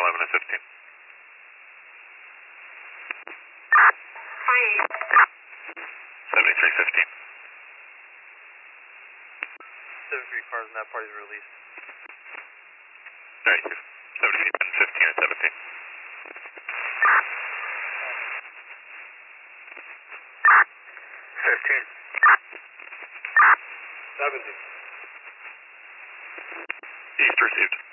11 and 15. Hi. 7315. 73 cars in that party is released. 32. 73, 10, 15, and 17. 15. 70. East received.